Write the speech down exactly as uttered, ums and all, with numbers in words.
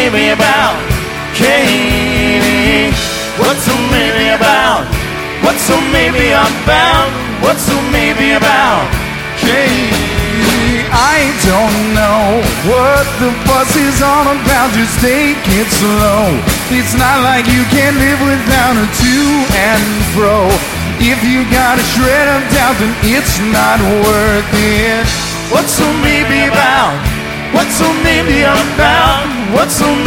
maybe about Katie? What's so maybe about? What's so maybe about? What's so maybe about Katie? I don't know what the fuss is all about. Just take it slow. It's not like you can live without a to and fro. If you got a shred of doubt, then it's not worth it. What's so maybe about? What's so maybe about? What's so